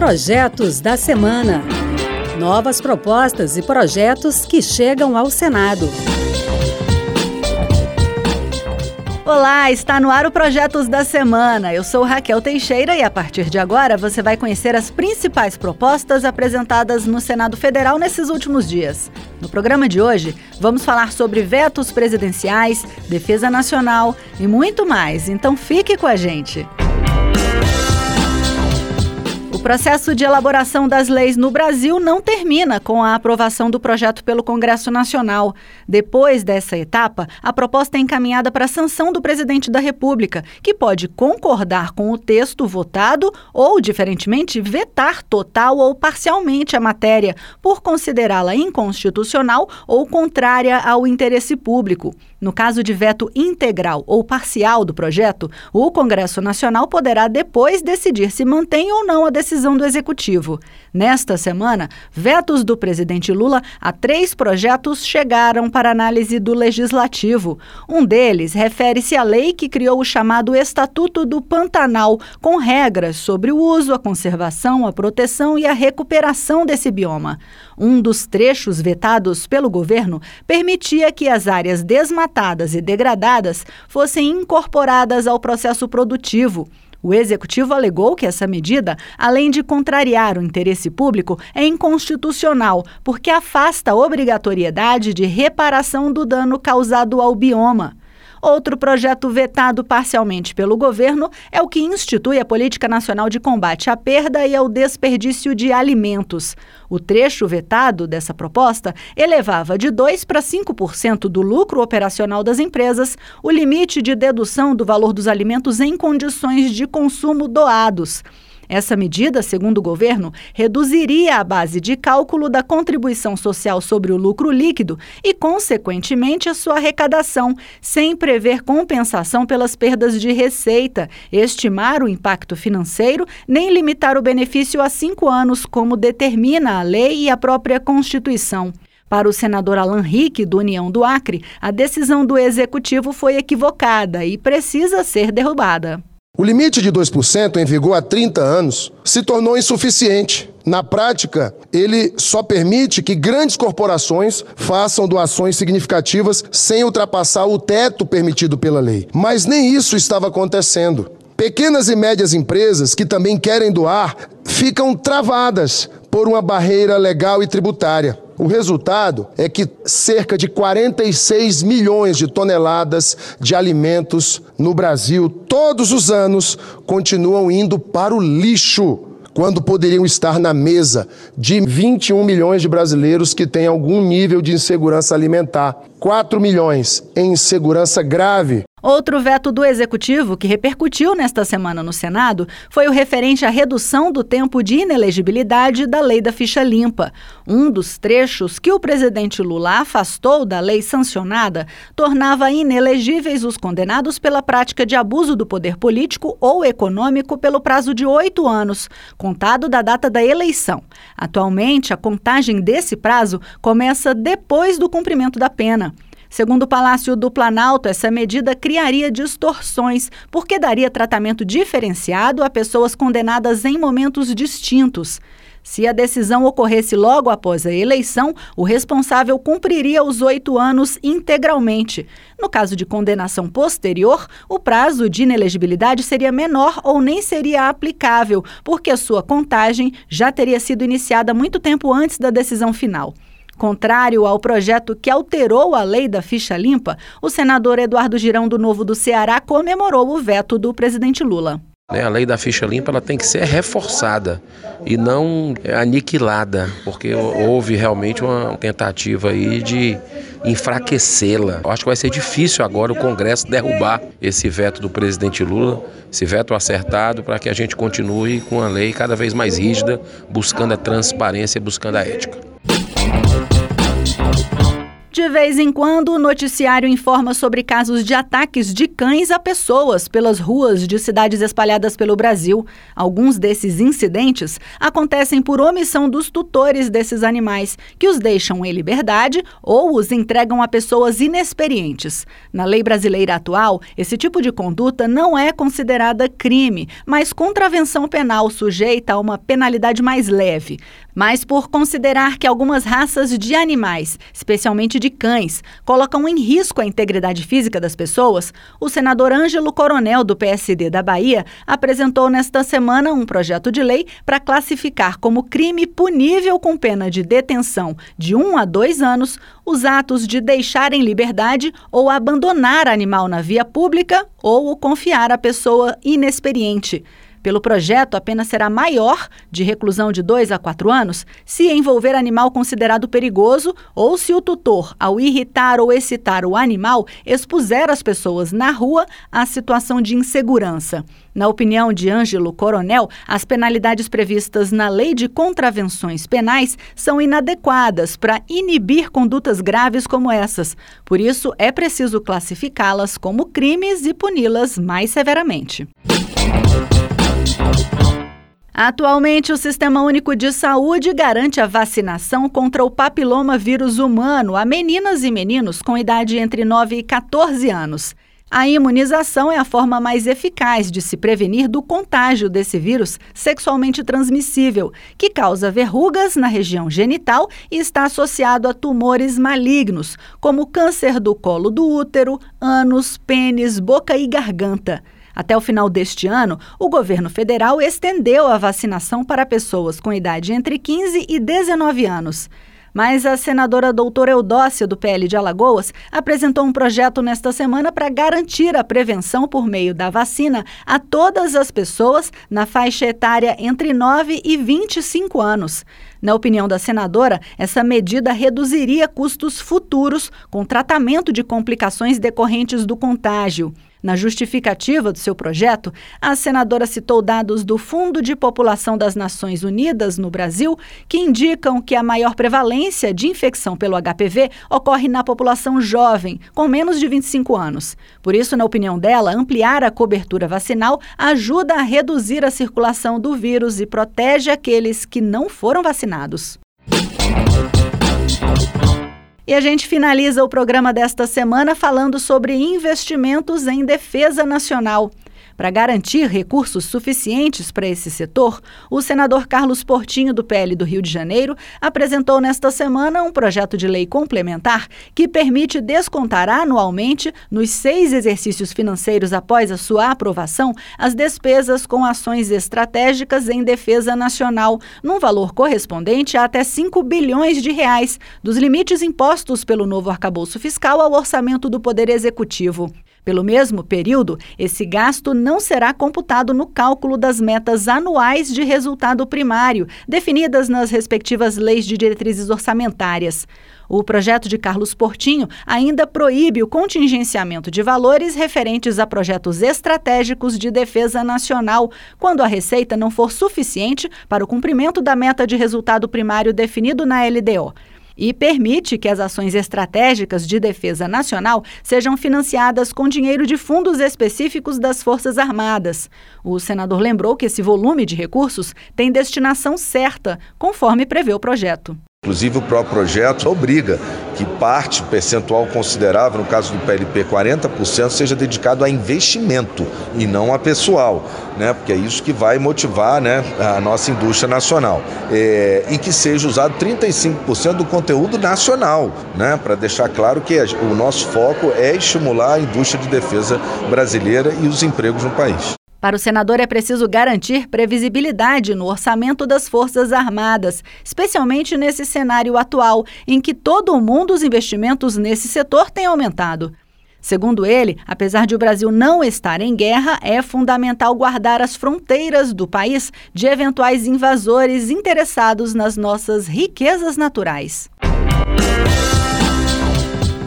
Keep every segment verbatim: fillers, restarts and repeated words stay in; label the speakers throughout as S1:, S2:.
S1: Projetos da semana. Novas propostas e projetos que chegam ao Senado.
S2: Olá, está no ar o Projetos da Semana. Eu sou Raquel Teixeira e a partir de agora você vai conhecer as principais propostas apresentadas no Senado Federal nesses últimos dias. No programa de hoje, vamos falar sobre vetos presidenciais, defesa nacional e muito mais, então fique com a gente. O processo de elaboração das leis no Brasil não termina com a aprovação do projeto pelo Congresso Nacional. Depois dessa etapa, a proposta é encaminhada para a sanção do presidente da República, que pode concordar com o texto votado ou, diferentemente, vetar total ou parcialmente a matéria, por considerá-la inconstitucional ou contrária ao interesse público. No caso de veto integral ou parcial do projeto, o Congresso Nacional poderá depois decidir se mantém ou não a decisão do Executivo. Nesta semana, vetos do presidente Lula a três projetos chegaram para análise do Legislativo. Um deles refere-se à lei que criou o chamado Estatuto do Pantanal, com regras sobre o uso, a conservação, a proteção e a recuperação desse bioma. Um dos trechos vetados pelo governo permitia que as áreas desmatadas e degradadas fossem incorporadas ao processo produtivo. O Executivo alegou que essa medida, além de contrariar o interesse público, é inconstitucional, porque afasta a obrigatoriedade de reparação do dano causado ao bioma. Outro projeto vetado parcialmente pelo governo é o que institui a Política Nacional de Combate à Perda e ao Desperdício de Alimentos. O trecho vetado dessa proposta elevava de dois por cento para cinco por cento do lucro operacional das empresas o limite de dedução do valor dos alimentos em condições de consumo doados. Essa medida, segundo o governo, reduziria a base de cálculo da contribuição social sobre o lucro líquido e, consequentemente, a sua arrecadação, sem prever compensação pelas perdas de receita, estimar o impacto financeiro, nem limitar o benefício a cinco anos, como determina a lei e a própria Constituição. Para o senador Alan Rick, do União do Acre, a decisão do Executivo foi equivocada e precisa ser derrubada.
S3: O limite de dois por cento, em vigor há trinta anos, se tornou insuficiente. Na prática, ele só permite que grandes corporações façam doações significativas sem ultrapassar o teto permitido pela lei. Mas nem isso estava acontecendo. Pequenas e médias empresas que também querem doar ficam travadas por uma barreira legal e tributária. O resultado é que cerca de quarenta e seis milhões de toneladas de alimentos no Brasil, todos os anos, continuam indo para o lixo, quando poderiam estar na mesa de vinte e um milhões de brasileiros que têm algum nível de insegurança alimentar. quatro milhões em insegurança grave.
S2: Outro veto do Executivo, que repercutiu nesta semana no Senado, foi o referente à redução do tempo de inelegibilidade da Lei da Ficha Limpa. Um dos trechos que o presidente Lula afastou da lei sancionada tornava inelegíveis os condenados pela prática de abuso do poder político ou econômico pelo prazo de oito anos, contado da data da eleição. Atualmente, a contagem desse prazo começa depois do cumprimento da pena. Segundo o Palácio do Planalto, essa medida criaria distorções, porque daria tratamento diferenciado a pessoas condenadas em momentos distintos. Se a decisão ocorresse logo após a eleição, o responsável cumpriria os oito anos integralmente. No caso de condenação posterior, o prazo de inelegibilidade seria menor ou nem seria aplicável, porque a sua contagem já teria sido iniciada muito tempo antes da decisão final. Contrário ao projeto que alterou a lei da ficha limpa, o senador Eduardo Girão, do Novo do Ceará, comemorou o veto do presidente Lula.
S4: A lei da ficha limpa ela tem que ser reforçada e não aniquilada, porque houve realmente uma tentativa aí de enfraquecê-la. Eu acho que vai ser difícil agora o Congresso derrubar esse veto do presidente Lula, esse veto acertado, para que a gente continue com a lei cada vez mais rígida, buscando a transparência e buscando a ética.
S2: De vez em quando, o noticiário informa sobre casos de ataques de cães a pessoas pelas ruas de cidades espalhadas pelo Brasil. Alguns desses incidentes acontecem por omissão dos tutores desses animais, que os deixam em liberdade ou os entregam a pessoas inexperientes. Na lei brasileira atual, esse tipo de conduta não é considerada crime, mas contravenção penal sujeita a uma penalidade mais leve. Mas por considerar que algumas raças de animais, especialmente de cães, colocam em risco a integridade física das pessoas, o senador Ângelo Coronel, do P S D da Bahia, apresentou nesta semana um projeto de lei para classificar como crime punível com pena de detenção de um a dois anos os atos de deixar em liberdade ou abandonar animal na via pública ou o confiar à pessoa inexperiente. Pelo projeto, a pena será maior, de reclusão de dois a quatro anos, se envolver animal considerado perigoso ou se o tutor, ao irritar ou excitar o animal, expuser as pessoas na rua à situação de insegurança. Na opinião de Ângelo Coronel, as penalidades previstas na Lei de Contravenções Penais são inadequadas para inibir condutas graves como essas. Por isso, é preciso classificá-las como crimes e puni-las mais severamente. Atualmente, o Sistema Único de Saúde garante a vacinação contra o papiloma vírus humano a meninas e meninos com idade entre nove e quatorze anos. A imunização é a forma mais eficaz de se prevenir do contágio desse vírus sexualmente transmissível, que causa verrugas na região genital e está associado a tumores malignos, como câncer do colo do útero, ânus, pênis, boca e garganta. Até o final deste ano, o governo federal estendeu a vacinação para pessoas com idade entre quinze e dezenove anos. Mas a senadora doutora Eudócia, do P L de Alagoas, apresentou um projeto nesta semana para garantir a prevenção por meio da vacina a todas as pessoas na faixa etária entre nove e vinte e cinco anos. Na opinião da senadora, essa medida reduziria custos futuros com tratamento de complicações decorrentes do contágio. Na justificativa do seu projeto, a senadora citou dados do Fundo de População das Nações Unidas no Brasil, que indicam que a maior prevalência de infecção pelo H P V ocorre na população jovem, com menos de vinte e cinco anos. Por isso, na opinião dela, ampliar a cobertura vacinal ajuda a reduzir a circulação do vírus e protege aqueles que não foram vacinados. E a gente finaliza o programa desta semana falando sobre investimentos em defesa nacional. Para garantir recursos suficientes para esse setor, o senador Carlos Portinho, do P L do Rio de Janeiro, apresentou nesta semana um projeto de lei complementar que permite descontar anualmente, nos seis exercícios financeiros após a sua aprovação, as despesas com ações estratégicas em defesa nacional, num valor correspondente a até cinco bilhões de reais, dos limites impostos pelo novo arcabouço fiscal ao orçamento do Poder Executivo. Pelo mesmo período, esse gasto não será computado no cálculo das metas anuais de resultado primário, definidas nas respectivas leis de diretrizes orçamentárias. O projeto de Carlos Portinho ainda proíbe o contingenciamento de valores referentes a projetos estratégicos de defesa nacional, quando a receita não for suficiente para o cumprimento da meta de resultado primário definido na L D O. E permite que as ações estratégicas de defesa nacional sejam financiadas com dinheiro de fundos específicos das Forças Armadas. O senador lembrou que esse volume de recursos tem destinação certa, conforme prevê o projeto.
S5: Inclusive, o próprio projeto obriga que parte percentual considerável, no caso do P L P, quarenta por cento, seja dedicado a investimento e não a pessoal, né? Porque é isso que vai motivar, né, a nossa indústria nacional. É, e que seja usado trinta e cinco por cento do conteúdo nacional, né? Para deixar claro que o nosso foco é estimular a indústria de defesa brasileira e os empregos no país.
S2: Para o senador, é preciso garantir previsibilidade no orçamento das Forças Armadas, especialmente nesse cenário atual, em que todo mundo os investimentos nesse setor tem aumentado. Segundo ele, apesar de o Brasil não estar em guerra, é fundamental guardar as fronteiras do país de eventuais invasores interessados nas nossas riquezas naturais.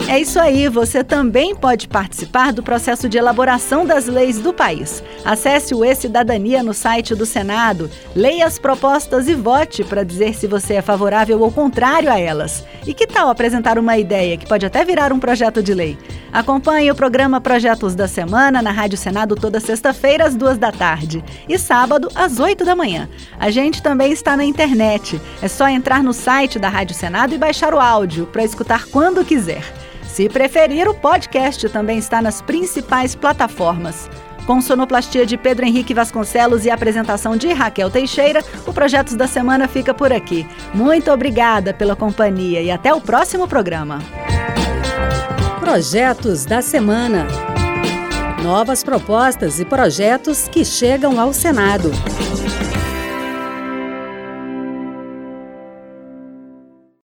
S2: É isso aí, você também pode participar do processo de elaboração das leis do país. Acesse o E-Cidadania no site do Senado, leia as propostas e vote para dizer se você é favorável ou contrário a elas. E que tal apresentar uma ideia que pode até virar um projeto de lei? Acompanhe o programa Projetos da Semana na Rádio Senado toda sexta-feira às duas da tarde e sábado às oito da manhã. A gente também está na internet. É só entrar no site da Rádio Senado e baixar o áudio para escutar quando quiser. Se preferir, o podcast também está nas principais plataformas. Com sonoplastia de Pedro Henrique Vasconcelos e apresentação de Raquel Teixeira, o Projetos da Semana fica por aqui. Muito obrigada pela companhia e até o próximo programa.
S1: Projetos da Semana. Novas propostas e projetos que chegam ao Senado.